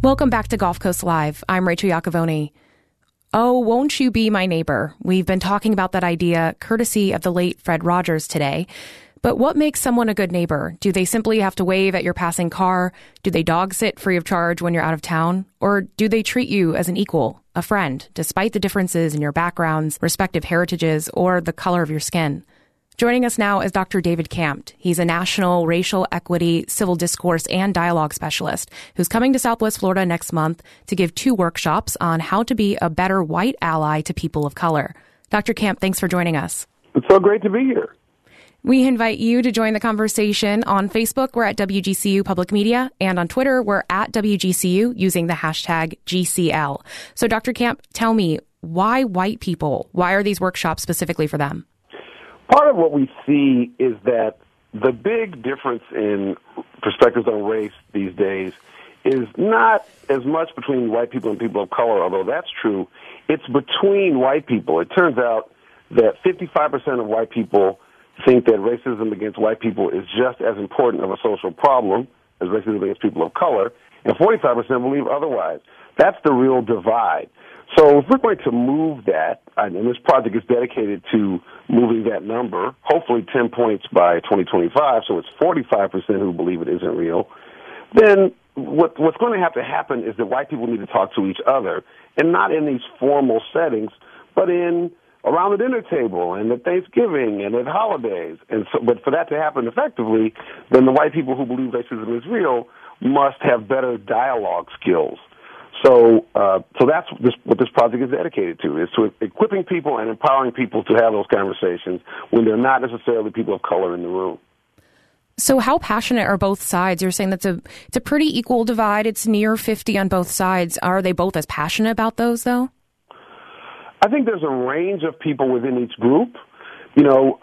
Welcome back to Gulf Coast Live. I'm Rachel Iacovone. Oh, won't you be my neighbor? We've been talking about that idea courtesy of the late Fred Rogers today. But what makes someone a good neighbor? Do they simply have to wave at your passing car? Do they dog sit free of charge when you're out of town? Or do they treat you as an equal, a friend, despite the differences in your backgrounds, respective heritages, or the color of your skin? Joining us now is Dr. David Campt. He's a national racial equity, civil discourse, and dialogue specialist who's coming to Southwest Florida next month to give 2 workshops on how to be a better white ally to people of color. Dr. Campt, thanks for joining us. It's so great to be here. We invite you to join the conversation. On Facebook, we're at WGCU Public Media, and on Twitter, we're at WGCU using the hashtag GCL. So, Dr. Campt, tell me, why white people? Why are these workshops specifically for them? Part of what we see is that the big difference in perspectives on race these days is not as much between white people and people of color, although that's true. It's between white people. It turns out that 55% of white people think that racism against white people is just as important of a social problem as racism against people of color, and 45% believe otherwise. That's the real divide. So if we're going to move that, and this project is dedicated to moving that number, hopefully 10 points by 2025, so it's 45% who believe it isn't real, then what's going to have to happen is that white people need to talk to each other, and not in these formal settings, but around the dinner table and at Thanksgiving and at holidays. And so, but for that to happen effectively, then the white people who believe racism is real must have better dialogue skills. So that's what this project is dedicated to, is to equipping people and empowering people to have those conversations when they're not necessarily people of color in the room. So how passionate are both sides? You're saying it's a pretty equal divide. It's near 50 on both sides. Are they both as passionate about those, though? I think there's a range of people within each group. You know,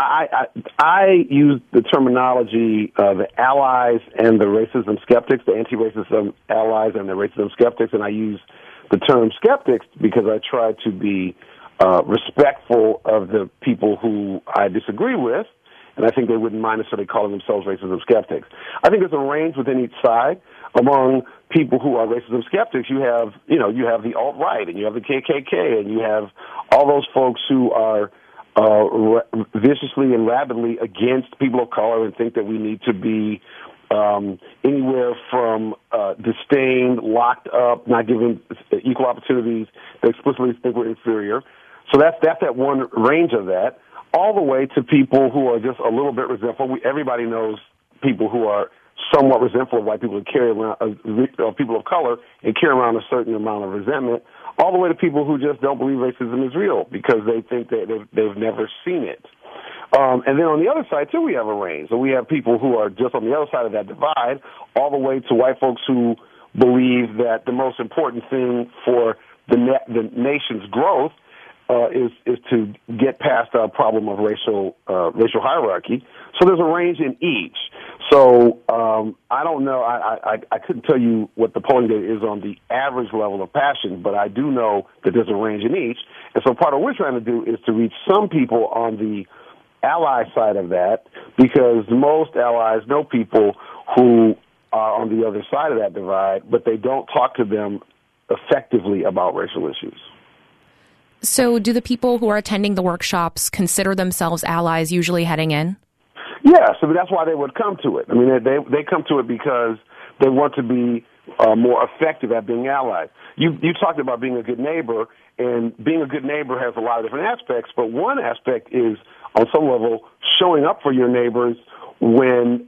I use the terminology the allies and the racism skeptics, the anti-racism allies and the racism skeptics, and I use the term skeptics because I try to be respectful of the people who I disagree with, and I think they wouldn't mind necessarily calling themselves racism skeptics. I think there's a range within each side. Among people who are racism skeptics, you have the alt-right, and you have the KKK, and you have all those folks who are viciously and rabidly against people of color and think that we need to be anywhere from disdained, locked up, not given equal opportunities. They explicitly think we're inferior. So that's that one range of that, all the way to people who are just a little bit resentful. Everybody knows people who are somewhat resentful of white people and carry around people of color and carry around a certain amount of resentment, all the way to people who just don't believe racism is real because they think that they've never seen it. And then on the other side, too, we have a range. So we have people who are just on the other side of that divide, all the way to white folks who believe that the most important thing for the nation's growth is to get past our problem of racial hierarchy. So there's a range in each. So I don't know. I couldn't tell you what the polling data is on the average level of passion, but I do know that there's a range in each. And so part of what we're trying to do is to reach some people on the ally side of that, because most allies know people who are on the other side of that divide, but they don't talk to them effectively about racial issues. So do the people who are attending the workshops consider themselves allies usually heading in? Yes, I mean, that's why they would come to it. I mean, they come to it because they want to be more effective at being allies. You talked about being a good neighbor, and being a good neighbor has a lot of different aspects, but one aspect is, on some level, showing up for your neighbors when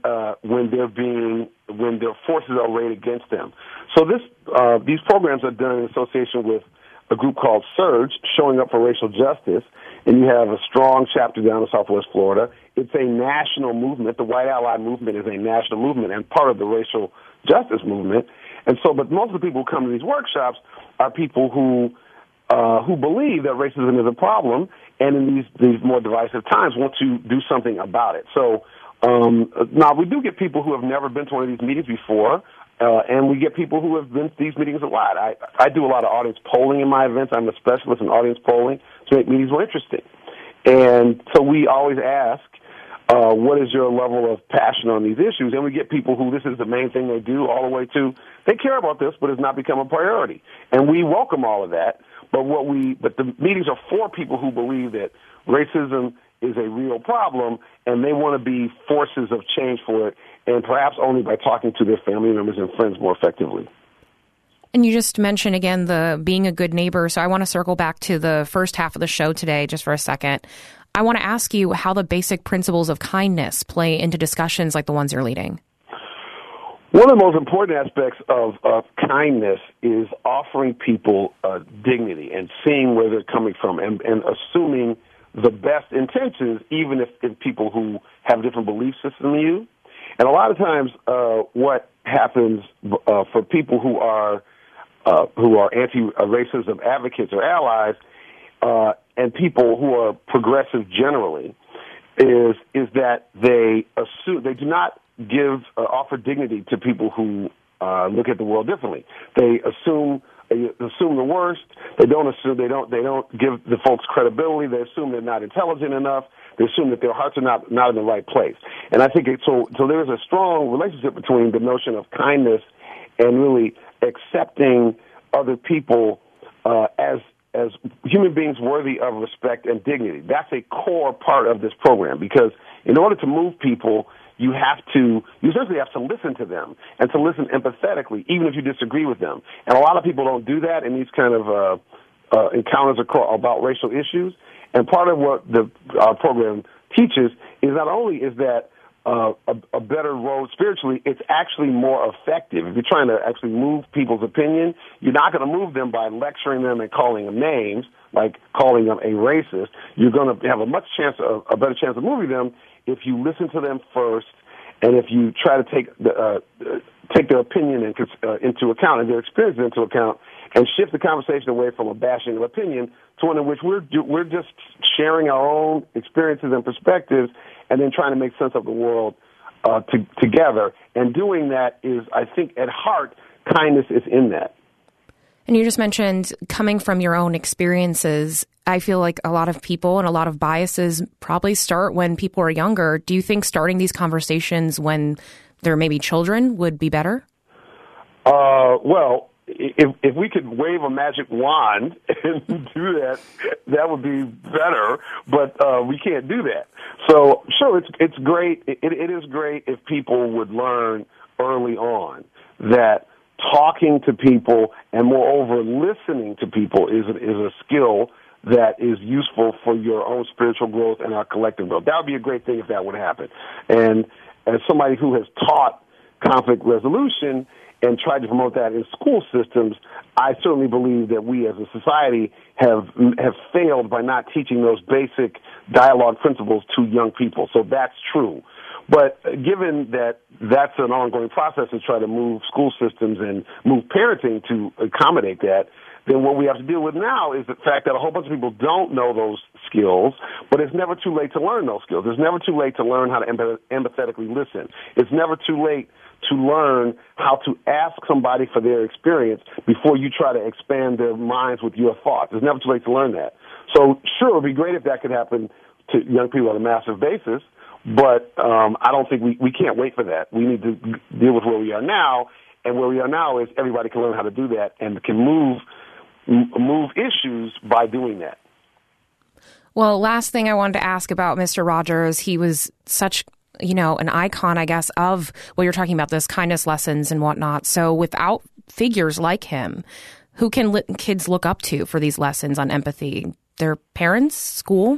their forces are arrayed against them. So these programs are done in association with a group called SURGE, Showing Up for Racial Justice, and you have a strong chapter down in Southwest Florida. It's a national movement. The White Ally movement is a national movement and part of the racial justice movement. And so, but most of the people who come to these workshops are people who believe that racism is a problem, and in these more divisive times want to do something about it. So now we do get people who have never been to one of these meetings before, and we get people who have been to these meetings a lot. I do a lot of audience polling in my events. I'm a specialist in audience polling to make meetings more interesting. And so we always ask, what is your level of passion on these issues? And we get people who this is the main thing they do, all the way to they care about this, but it's not become a priority. And we welcome all of that. But the meetings are for people who believe that racism is a real problem, and they want to be forces of change for it, and perhaps only by talking to their family members and friends more effectively. And you just mentioned, again, the being a good neighbor. So I want to circle back to the first half of the show today just for a second. I want to ask you how the basic principles of kindness play into discussions like the ones you're leading. One of the most important aspects of kindness is offering people dignity and seeing where they're coming from and assuming the best intentions, even if people who have different belief systems than you. And a lot of times what happens for people who are anti-racism advocates or allies and people who are progressive generally is that they do not offer dignity to people who look at the world differently. They assume the worst. They don't give the folks credibility. They assume they're not intelligent enough. They assume that their hearts are not in the right place. And I think so there is a strong relationship between the notion of kindness and really accepting other people as human beings worthy of respect and dignity. That's a core part of this program, because in order to move people, you essentially have to listen to them and to listen empathetically, even if you disagree with them. And a lot of people don't do that in these kind of encounters about racial issues. And part of what our program teaches is not only is that a better road spiritually, it's actually more effective. If you're trying to actually move people's opinion, you're not going to move them by lecturing them and calling them names, like calling them a racist. You're going to have a better chance of moving them if you listen to them first, and if you try to take their opinion into account and their experience into account, and shift the conversation away from a bashing of opinion to one in which we're just sharing our own experiences and perspectives, and then trying to make sense of the world together. And doing that is, I think, at heart, kindness is in that. And you just mentioned coming from your own experiences. I feel like a lot of people and a lot of biases probably start when people are younger. Do you think starting these conversations when they're maybe children would be better? Well, if we could wave a magic wand and do that, that would be better. But we can't do that. So sure, it's great. It is great if people would learn early on that talking to people and, moreover, listening to people is a skill that is useful for your own spiritual growth and our collective growth. That would be a great thing if that would happen. And as somebody who has taught conflict resolution and tried to promote that in school systems, I certainly believe that we as a society have failed by not teaching those basic dialogue principles to young people. So that's true. But given that that's an ongoing process to try to move school systems and move parenting to accommodate that, then what we have to deal with now is the fact that a whole bunch of people don't know those skills, but it's never too late to learn those skills. It's never too late to learn how to empathetically listen. It's never too late to learn how to ask somebody for their experience before you try to expand their minds with your thoughts. It's never too late to learn that. So sure, it would be great if that could happen to young people on a massive basis, but I don't think we can't wait for that. We need to deal with where we are now, and where we are now is everybody can learn how to do that and can move issues by doing that. Well, last thing I wanted to ask about Mr. Rogers, he was such, an icon, I guess, of what you're talking about, this kindness lessons and whatnot. So without figures like him, who can kids look up to for these lessons on empathy? Their parents, school?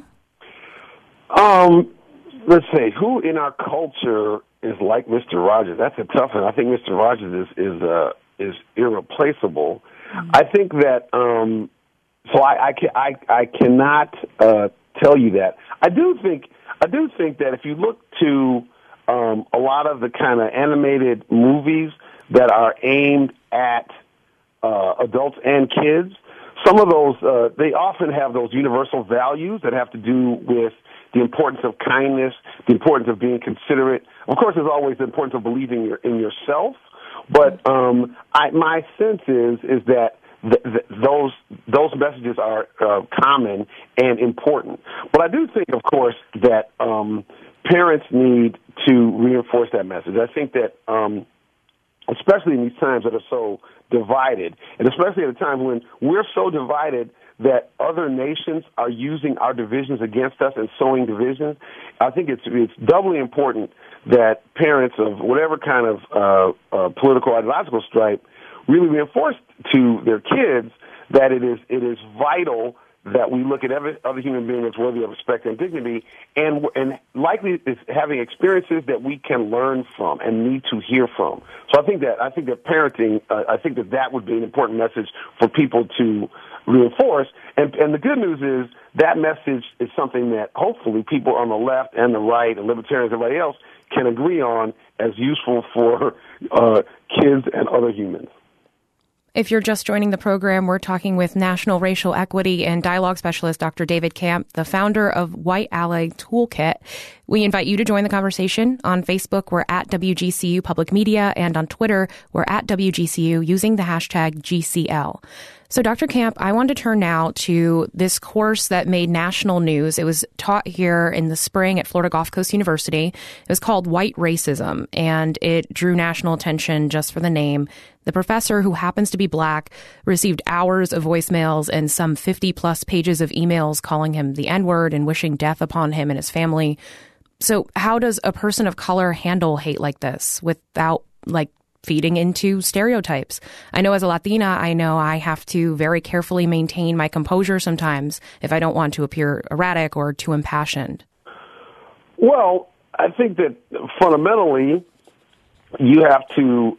Let's see, who in our culture is like Mr. Rogers? That's a tough one. I think Mr. Rogers is irreplaceable. Mm-hmm. I think that so I cannot tell you that. I do think that if you look to a lot of the kind of animated movies that are aimed at adults and kids, some of those they often have those universal values that have to do with the importance of kindness, the importance of being considerate. Of course, there's always the importance of believing in yourself. But my sense is that those messages are common and important. But I do think, of course, that parents need to reinforce that message. I think that, especially in these times that are so divided, and especially at a time when we're so divided that other nations are using our divisions against us and sowing divisions, I think it's doubly important that parents of whatever kind of political ideological stripe really reinforce to their kids that it is vital that we look at every other human being as worthy of respect and dignity, and likely is having experiences that we can learn from and need to hear from. So I think that parenting, I think that would be an important message for people to reinforce. And the good news is that message is something that hopefully people on the left and the right and libertarians and everybody else can agree on as useful for kids and other humans. If you're just joining the program, we're talking with National Racial Equity and Dialogue Specialist Dr. David Camp, the founder of White Ally Toolkit. We invite you to join the conversation. On Facebook, we're at WGCU Public Media, and on Twitter, we're at WGCU using the hashtag GCL. So, Dr. Camp, I want to turn now to this course that made national news. It was taught here in the spring at Florida Gulf Coast University. It was called White Racism, and it drew national attention just for the name. The professor, who happens to be Black, received hours of voicemails and some 50-plus pages of emails calling him the N-word and wishing death upon him and his family. So how does a person of color handle hate like this without, feeding into stereotypes? I know as a Latina, I have to very carefully maintain my composure sometimes if I don't want to appear erratic or too impassioned. Well, I think that fundamentally you have to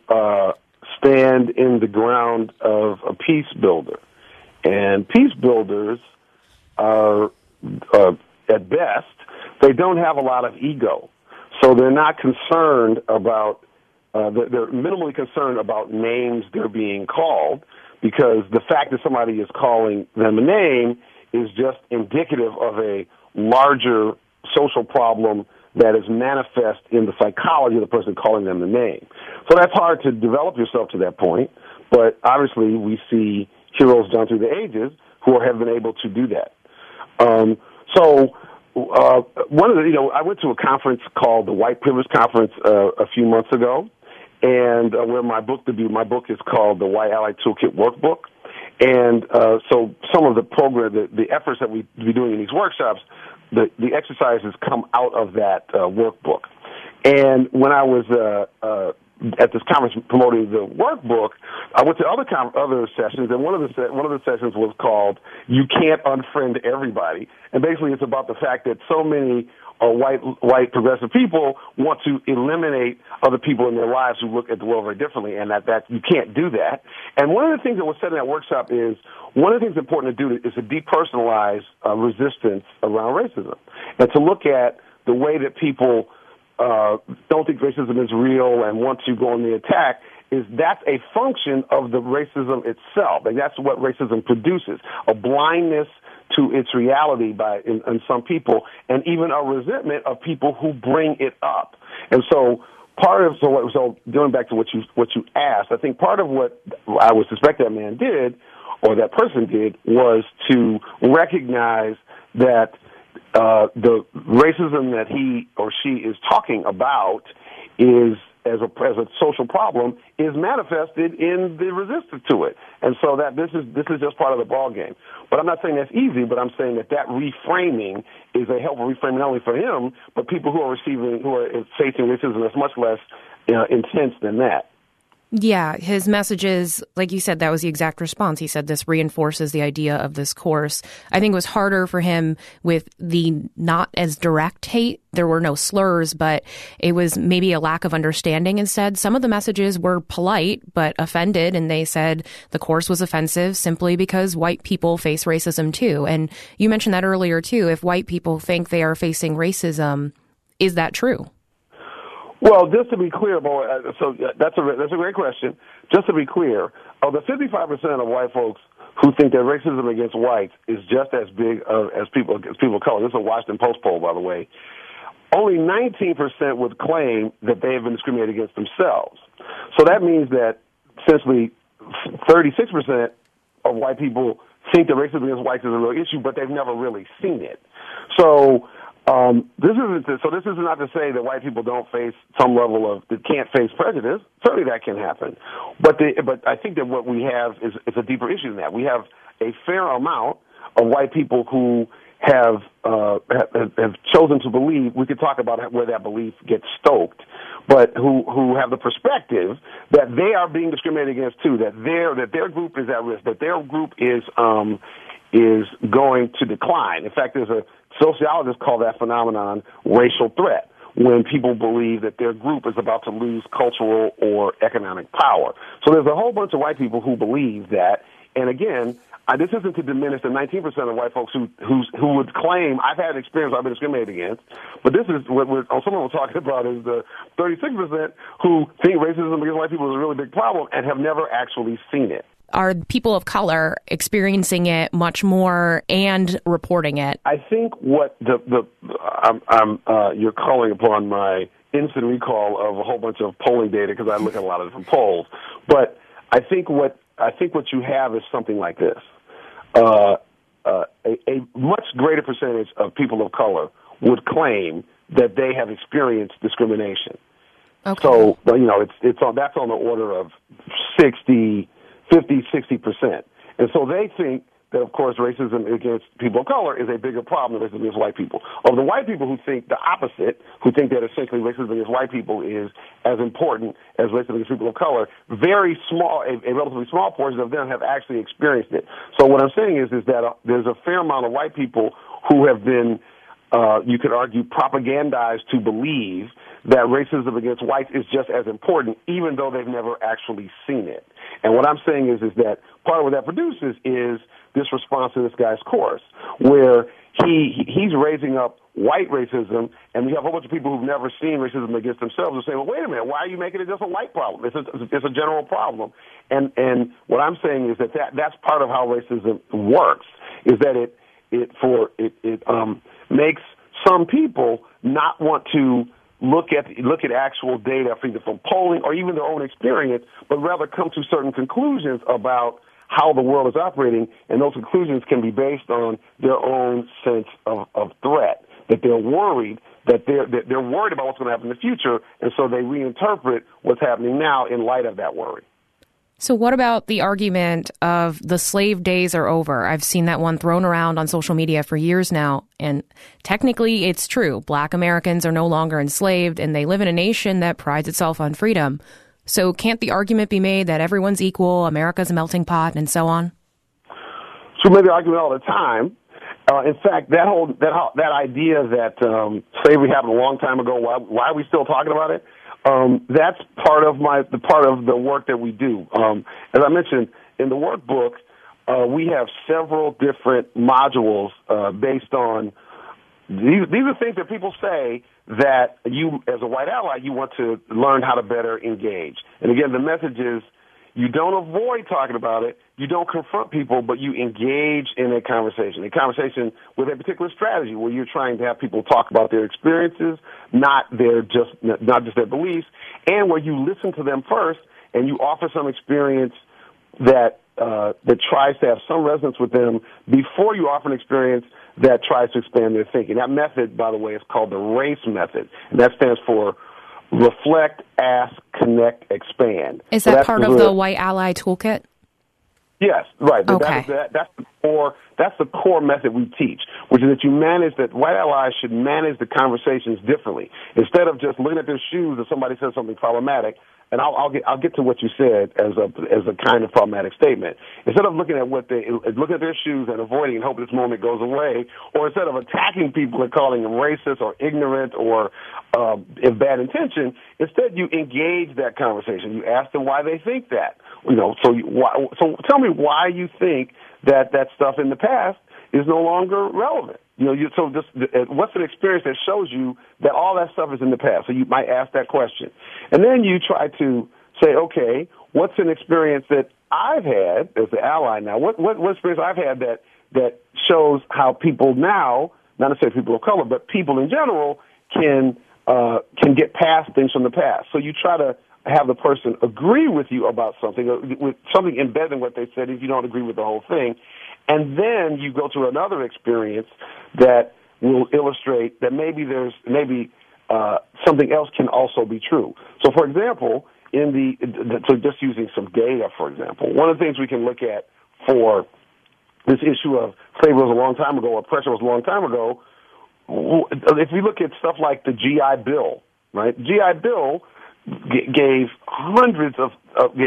stand in the ground of a peace builder. And peace builders are, at best, they don't have a lot of ego. So they're not concerned about they're minimally concerned about names they're being called, because the fact that somebody is calling them a name is just indicative of a larger social problem that is manifest in the psychology of the person calling them the name. So that's hard to develop yourself to that point, but obviously we see heroes down through the ages who have been able to do that. I went to a conference called the White Privilege Conference a few months ago, and where my book debuted. My book is called the White Ally Toolkit Workbook. And so some of the efforts that we be doing in these workshops, the exercises come out of that workbook. And when I was at this conference promoting the workbook, I went to other sessions, and one of the sessions was called "You Can't Unfriend Everybody," and basically it's about the fact that so many white progressive people want to eliminate other people in their lives who look at the world very differently, and that you can't do that. And one of the things that was said in that workshop is one of the things important to do is to depersonalize resistance around racism, and to look at the way that people don't think racism is real and want to go on the attack. That's a function of the racism itself, and that's what racism produces: a blindness to its reality in some people, and even a resentment of people who bring it up. And so going back to what you asked, I think part of what I would suspect that man did, or that person did, was to recognize that the racism that he or she is talking about is as a social problem is manifested in the resistance to it, and so that this is just part of the ball game. But I'm not saying that's easy. But I'm saying that reframing is a helpful reframing not only for him, but people who are facing racism that's much less intense than that. Yeah, his messages, like you said, that was the exact response. He said this reinforces the idea of this course. I think it was harder for him with the not as direct hate. There were no slurs, but it was maybe a lack of understanding instead. Some of the messages were polite but offended, and they said the course was offensive simply because white people face racism too. And you mentioned that earlier too. If white people think they are facing racism, is that true? Well, just to be clear, that's a great question. Just to be clear, of the 55% of white folks who think that racism against whites is just as big as people of color, this is a Washington Post poll, by the way, only 19% would claim that they have been discriminated against themselves. So that means that essentially 36% of white people think that racism against whites is a real issue, but they've never really seen it. So This is not to say that white people don't face some level of, that can't face prejudice. Certainly that can happen. But I think that what we have is a deeper issue than that. We have a fair amount of white people who have chosen to believe, we could talk about where that belief gets stoked, but who have the perspective that they are being discriminated against too, that their group is at risk, that their group is going to decline. In fact, there's a sociologist called that phenomenon racial threat, when people believe that their group is about to lose cultural or economic power. So there's a whole bunch of white people who believe that, and again, this isn't to diminish the 19% of white folks who would claim, I've had an experience I've been discriminated against, but this is what someone was talking about is the 36% who think racism against white people is a really big problem and have never actually seen it. Are people of color experiencing it much more and reporting it? I think what you're calling upon my instant recall of a whole bunch of polling data because I look at a lot of different polls. But I think what you have is something like this: a much greater percentage of people of color would claim that they have experienced discrimination. Okay. So that's on the order of 50, 60%. And so they think that, of course, racism against people of color is a bigger problem than racism against white people. Of the white people who think the opposite, who think that essentially racism against white people is as important as racism against people of color, very small, a relatively small portion of them have actually experienced it. So what I'm saying is that there's a fair amount of white people who have been, you could argue, propagandized to believe that racism against whites is just as important, even though they've never actually seen it. And what I'm saying is that part of what that produces is this response to this guy's course, where he's raising up white racism, and we have a whole bunch of people who've never seen racism against themselves who say, well, wait a minute, why are you making it just a white problem? It's a general problem. And what I'm saying is that's part of how racism works, is that it makes some people not want to look at actual data, either from polling or even their own experience, but rather come to certain conclusions about how the world is operating, and those conclusions can be based on their own sense of threat, that they're worried, that they're worried about what's going to happen in the future, and so they reinterpret what's happening now in light of that worry. So what about the argument of the slave days are over? I've seen that one thrown around on social media for years now, and technically it's true. Black Americans are no longer enslaved, and they live in a nation that prides itself on freedom. So can't the argument be made that everyone's equal, America's a melting pot, and so on? So maybe argument all the time. In fact, that idea that slavery happened a long time ago, why are we still talking about it? That's part of the work that we do. As I mentioned in the workbook, we have several different modules based on these are things that people say that you, as a white ally, you want to learn how to better engage. And again, the message is you don't avoid talking about it, you don't confront people, but you engage in a conversation with a particular strategy where you're trying to have people talk about their experiences, not just their beliefs, and where you listen to them first and you offer some experience that tries to have some resonance with them before you offer an experience that tries to expand their thinking. That method, by the way, is called the RACE method, and that stands for Reflect, Ask, Connect, Expand. Is that part of the White Ally Toolkit? Yes, right. Okay. That's the core method we teach, which is that white allies should manage the conversations differently. Instead of just looking at their shoes if somebody says something problematic, and I'll get to what you said as a kind of problematic statement. Instead of looking at their shoes and avoiding and hoping this moment goes away, or instead of attacking people and calling them racist or ignorant or in bad intention, instead you engage that conversation. You ask them why they think that. So tell me why you think that stuff in the past is no longer relevant. What's an experience that shows you that all that stuff is in the past? So you might ask that question. And then you try to say, okay, what's an experience that I've had as the ally now? What experience I've had that shows how people now, not necessarily people of color, but people in general can get past things from the past. So you try to have the person agree with you about something, with something embedded in what they said if you don't agree with the whole thing. And then you go to another experience that will illustrate that maybe something else can also be true. So, for example, so just using some data, for example, one of the things we can look at for this issue of slavery was a long time ago, oppression was a long time ago, if we look at stuff like the GI Bill, right? GI Bill gave hundreds of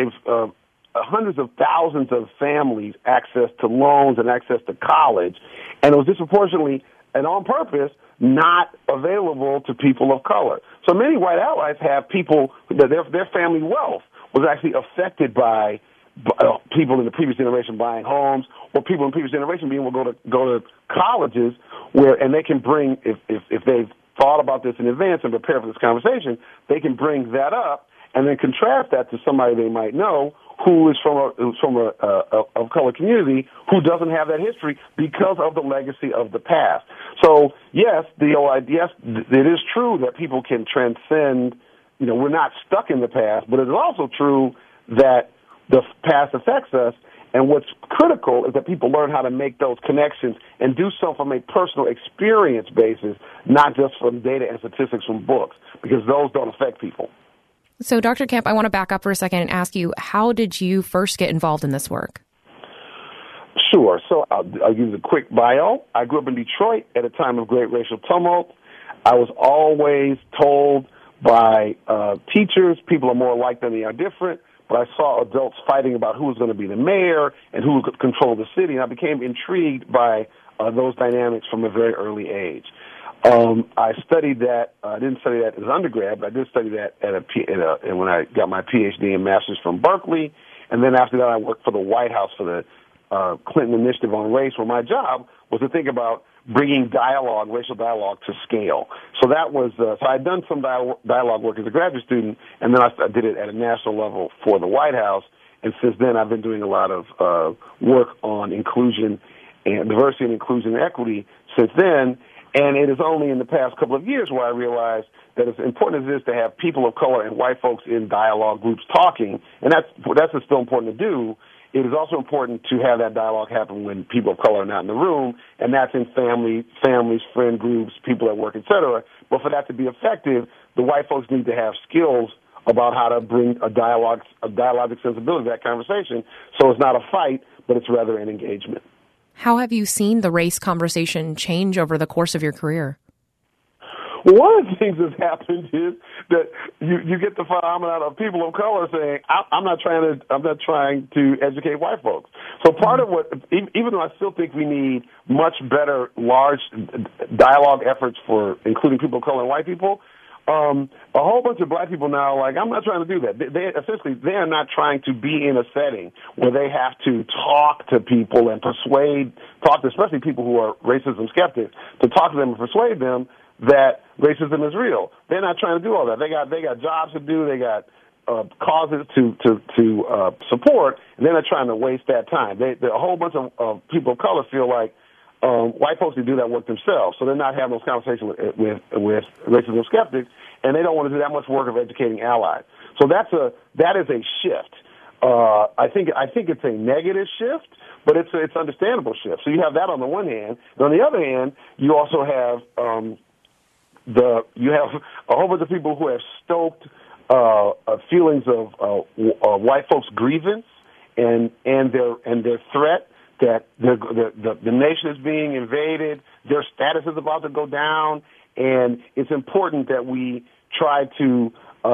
thousands of families access to loans and access to college, and it was disproportionately and on purpose not available to people of color. So many white allies have people that their family wealth was actually affected by people in the previous generation buying homes, or people in the previous generation being able to go to colleges and they can bring, if they've thought about this in advance and prepared for this conversation, they can bring that up and then contrast that to somebody they might know who is from a color community who doesn't have that history because of the legacy of the past. So yes, it is true that people can transcend. We're not stuck in the past, but it is also true that the past affects us. And what's critical is that people learn how to make those connections and do so from a personal experience basis, not just from data and statistics from books, because those don't affect people. So, Dr. Kemp, I want to back up for a second and ask you, how did you first get involved in this work? Sure. So I'll give you a quick bio. I grew up in Detroit at a time of great racial tumult. I was always told by teachers, people are more alike than they are different. But I saw adults fighting about who was going to be the mayor and who would control the city, and I became intrigued by those dynamics from a very early age. I studied that. I didn't study that as undergrad, but I did study that when I got my PhD and master's from Berkeley. And then after that, I worked for the White House for the Clinton Initiative on Race, where my job was to think about bringing racial dialogue to scale. So that was, so I'd done some dialogue work as a graduate student, and then I did it at a national level for the White House. And since then, I've been doing a lot of work on inclusion and diversity and inclusion and equity since then. And it is only in the past couple of years where I realized that as important as it is to have people of color and white folks in dialogue groups talking, and that's still important to do, it is also important to have that dialogue happen when people of color are not in the room, and that's in families, friend groups, people at work, et cetera. But for that to be effective, the white folks need to have skills about how to bring a dialogic sensibility to that conversation, so it's not a fight, but it's rather an engagement. How have you seen the race conversation change over the course of your career? Well, one of the things that's happened is that you get the phenomenon of people of color saying, I'm not trying to educate white folks. So part of what, even though I still think we need much better large dialogue efforts for including people of color and white people, a whole bunch of black people now are like, I'm not trying to do that. They are not trying to be in a setting where they have to talk to people and talk to especially people who are racism skeptics, to talk to them and persuade them that racism is real. They're not trying to do all that. They got jobs to do. They got causes to support, and they're not trying to waste that time. A whole bunch of people of color feel like white folks can do that work themselves, so they're not having those conversations with racism skeptics, and they don't want to do that much work of educating allies. So that is a shift. I think it's a negative shift, but it's understandable shift. So you have that on the one hand, and on the other hand, you also have you have a whole bunch of people who have stoked feelings of white folks' grievance and their threat that the nation is being invaded, their status is about to go down, and it's important that we try to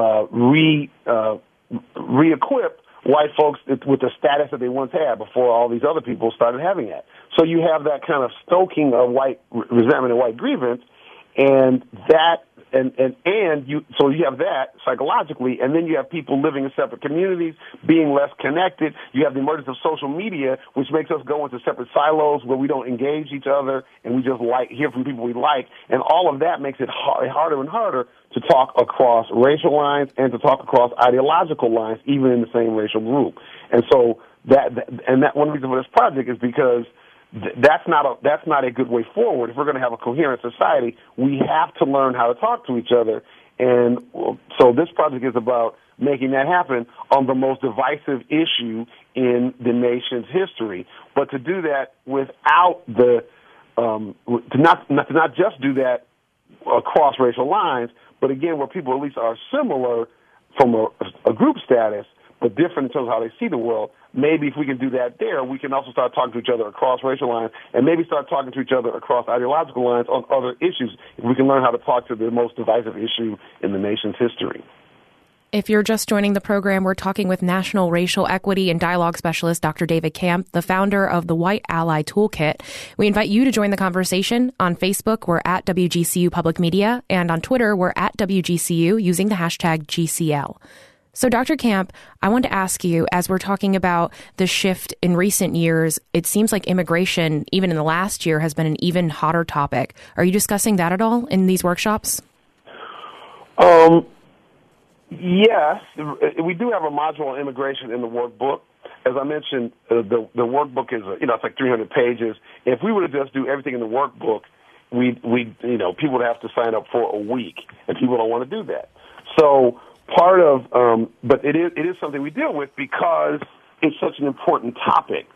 re-equip white folks with the status that they once had before all these other people started having it. So you have that kind of stoking of white resentment and white grievance, and so you have that psychologically, and then you have people living in separate communities, being less connected. You have the emergence of social media, which makes us go into separate silos where we don't engage each other and we just hear from people we like, and all of that makes it harder and harder to talk across racial lines and to talk across ideological lines, even in the same racial group. And so that one reason for this project is because that's not a good way forward. If we're going to have a coherent society, we have to learn how to talk to each other. And so this project is about making that happen on the most divisive issue in the nation's history. But to do that without the to not just do that across racial lines, but again, where people at least are similar from a group status, but different in terms of how they see the world. Maybe if we can do that there, we can also start talking to each other across racial lines and maybe start talking to each other across ideological lines on other issues. If we can learn how to talk to the most divisive issue in the nation's history. If you're just joining the program, we're talking with National Racial Equity and Dialogue Specialist Dr. David Camp, the founder of the White Ally Toolkit. We invite you to join the conversation. On Facebook, we're at WGCU Public Media, and on Twitter, we're at WGCU using the hashtag GCL. So, Dr. Camp, I want to ask you, as we're talking about the shift in recent years, it seems like immigration, even in the last year, has been an even hotter topic. Are you discussing that at all in these workshops? Yes, we do have a module on immigration in the workbook. As I mentioned, the workbook is it's like 300 pages. If we were to just do everything in the workbook, people would have to sign up for a week, and people don't want to do that. So part of, but it is something we deal with because it's such an important topic.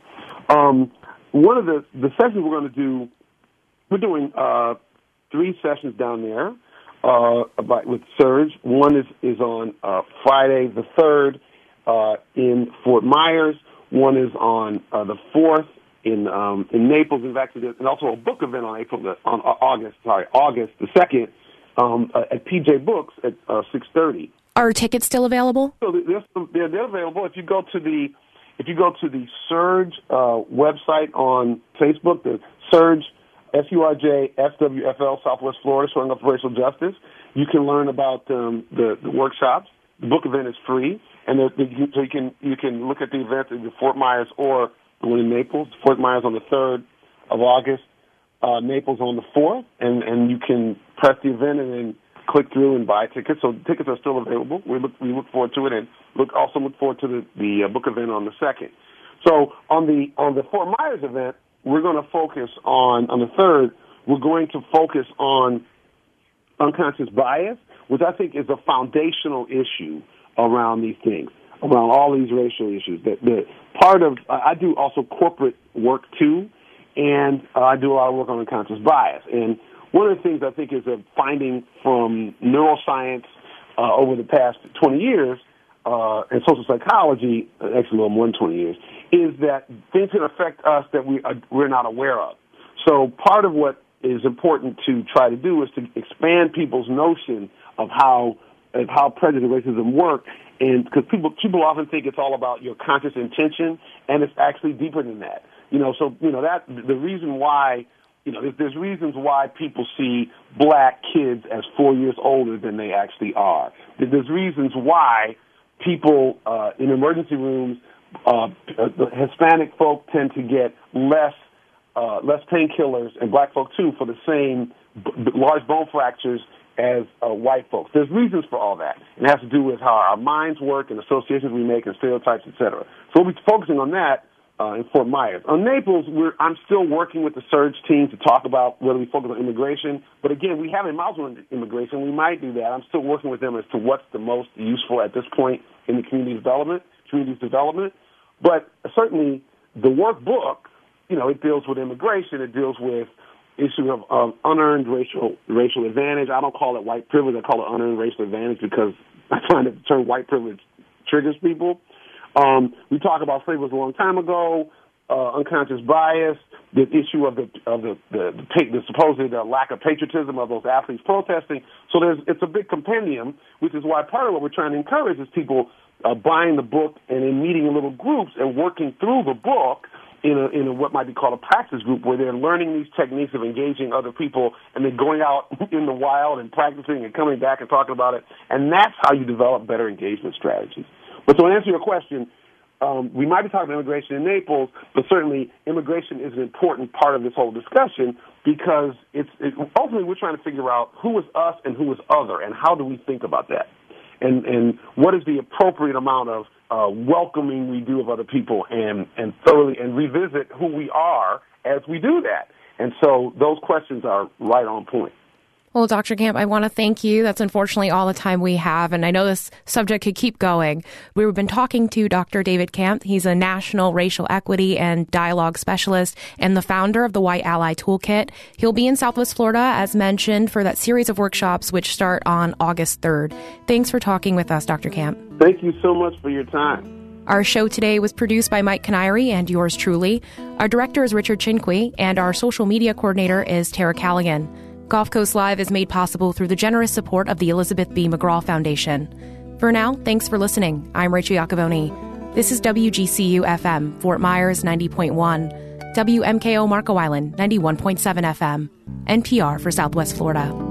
One of the sessions we're going to do, we're doing 3 sessions down there. With Surge. One is on Friday the 3rd in Fort Myers. One is on the 4th in Naples. In fact, and also a book event on August the 2nd at PJ Books at 6:30. Are tickets still available? So they're available if you go to the Surge website on Facebook. The Surge. SURJ FWFL Southwest Florida, showing up for racial justice. You can learn about the workshops. The book event is free, and so you can look at the event in Fort Myers or the one in Naples. Fort Myers on the 3rd of August, Naples on the 4th, and you can press the event and then click through and buy tickets. So tickets are still available. We look forward to it, and also look forward to the book event on the 2nd. So on the Fort Myers event, we're going to focus on the 3rd, we're going to focus on unconscious bias, which I think is a foundational issue around these things, around all these racial issues. I do also corporate work too, and I do a lot of work on unconscious bias. And one of the things I think is a finding from neuroscience over the past 20 years, and social psychology, actually a little more than 20 years, is that things can affect us that we're not aware of. So part of what is important to try to do is to expand people's notion of how prejudice and racism work, and because people often think it's all about your conscious intention, and it's actually deeper than that. That the reason why. There's reasons why people see black kids as 4 years older than they actually are. There's reasons why people in emergency rooms, the Hispanic folk tend to get less painkillers, and black folk too, for the same large bone fractures as white folks. There's reasons for all that. It has to do with how our minds work and associations we make and stereotypes, etc. So we'll be focusing on that in Fort Myers. On Naples, I'm still working with the Surge team to talk about whether we focus on immigration. But again, we have a module on immigration. We might do that. I'm still working with them as to what's the most useful at this point in the community's development. But certainly the workbook, it deals with immigration. It deals with issues of unearned racial advantage. I don't call it white privilege. I call it unearned racial advantage because I find that the term white privilege triggers people. We talked about slavery a long time ago, unconscious bias, the issue of the supposed lack of patriotism of those athletes protesting. So it's a big compendium, which is why part of what we're trying to encourage is people buying the book and in meeting in little groups and working through the book in a what might be called a practice group, where they're learning these techniques of engaging other people and then going out in the wild and practicing and coming back and talking about it. And that's how you develop better engagement strategies. But to answer your question, we might be talking about immigration in Naples, but certainly immigration is an important part of this whole discussion because ultimately we're trying to figure out who is us and who is other, and how do we think about that, and what is the appropriate amount of welcoming we do of other people, and thoroughly and revisit who we are as we do that. And so those questions are right on point. Well, Dr. Camp, I want to thank you. That's unfortunately all the time we have, and I know this subject could keep going. We've been talking to Dr. David Camp. He's a national racial equity and dialogue specialist and the founder of the White Ally Toolkit. He'll be in Southwest Florida, as mentioned, for that series of workshops which start on August 3rd. Thanks for talking with us, Dr. Camp. Thank you so much for your time. Our show today was produced by Mike Canary and yours truly. Our director is Richard Chinqui, and our social media coordinator is Tara Callaghan. Gulf Coast Live is made possible through the generous support of the Elizabeth B. McGraw Foundation. For now, thanks for listening. I'm Rachel Iacovone. This is WGCU-FM, Fort Myers 90.1, WMKO Marco Island 91.7 FM, NPR for Southwest Florida.